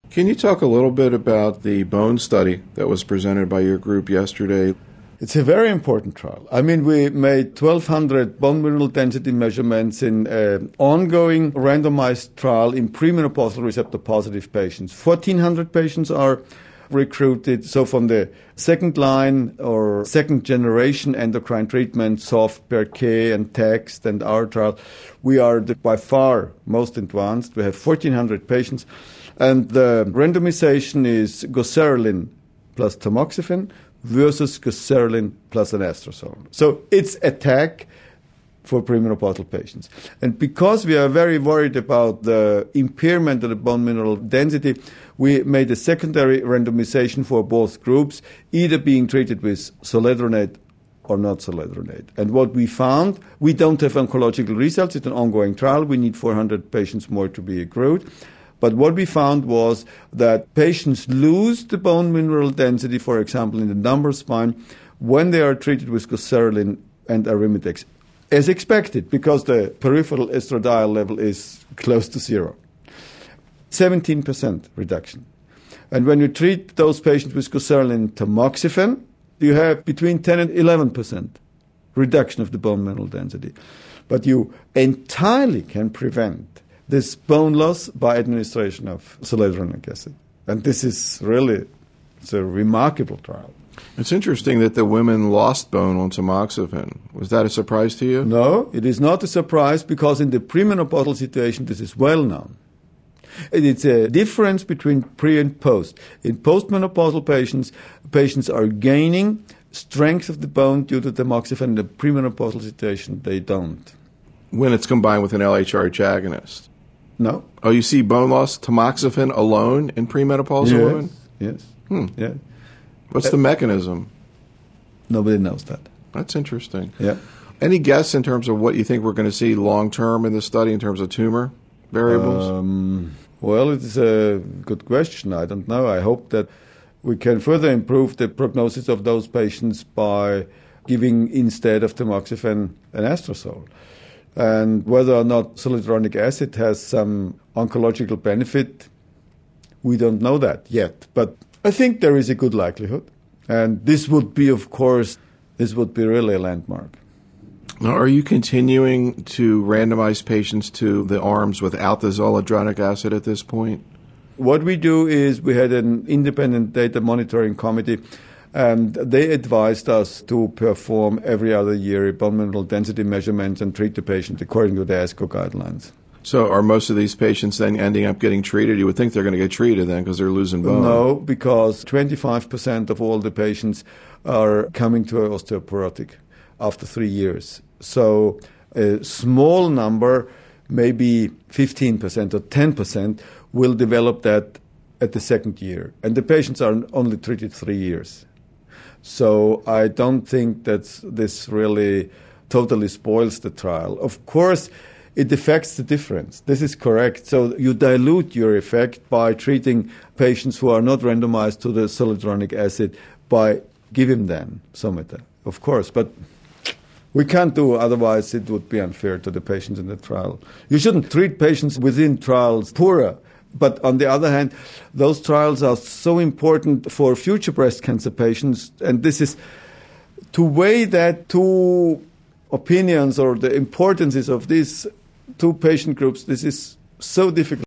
Can you talk a little bit about the bone study that was presented by your group yesterday? It's a very important trial. I mean, we made 1,200 bone mineral density measurements in an ongoing randomized trial in premenopausal receptor positive patients. 1,400 patients are recruited. So from the second line or second generation endocrine treatment, soft, Perquet and text and our trial, we are by far most advanced. We have 1,400 patients. And the randomization is goserelin plus tamoxifen versus goserelin plus anastrozole. So it's attack for premenopausal patients. And because we are very worried about the impairment of the bone mineral density, we made a secondary randomization for both groups, either being treated with zoledronate or not zoledronate. And what we found, we don't have oncological results. It's an ongoing trial. We need 400 patients more to be accrued. But what we found was that patients lose the bone mineral density, for example, in the lumbar spine, when they are treated with goserelin and arimidex, as expected, because the peripheral estradiol level is close to zero. 17% reduction. And when you treat those patients with goserelin and tamoxifen, you have between 10 and 11% reduction of the bone mineral density. But you entirely can prevent this bone loss by administration of zoledronic acid. And this is really, it's a remarkable trial. It's interesting that the women lost bone on tamoxifen. Was that a surprise to you? No, it is not a surprise because in the premenopausal situation, this is well known. It's a difference between pre and post. In postmenopausal patients are gaining strength of the bone due to tamoxifen. In the premenopausal situation, they don't. When it's combined with an LHRH agonist? No. Oh, you see bone loss, tamoxifen alone in premenopausal women? Yes. Yeah. What's the mechanism? Nobody knows that. That's interesting. Yeah. Any guess in terms of what you think we're going to see long-term in this study in terms of tumor variables? Well, it is a good question. I don't know. I hope that we can further improve the prognosis of those patients by giving, instead of tamoxifen, anastrozole. And whether or not zoledronic acid has some oncological benefit, we don't know that yet. But I think there is a good likelihood. And this would be, of course, really a landmark. Now, are you continuing to randomize patients to the arms without the zoledronic acid at this point? What we do is we had an independent data monitoring committee, and they advised us to perform every other year bone mineral density measurements and treat the patient according to the ASCO guidelines. So are most of these patients then ending up getting treated? You would think they're going to get treated then because they're losing bone. No, because 25% of all the patients are coming to osteoporotic after 3 years. So a small number, maybe 15% or 10%, will develop that at the second year. And the patients are only treated 3 years. So I don't think that this really totally spoils the trial. Of course, it affects the difference. This is correct. So you dilute your effect by treating patients who are not randomized to the zoledronic acid by giving them Someta, of course. But we can't do otherwise. It would be unfair to the patients in the trial. You shouldn't treat patients within trials poorer. But on the other hand, those trials are so important for future breast cancer patients. And this is to weigh that two opinions or the importances of these two patient groups. This is so difficult.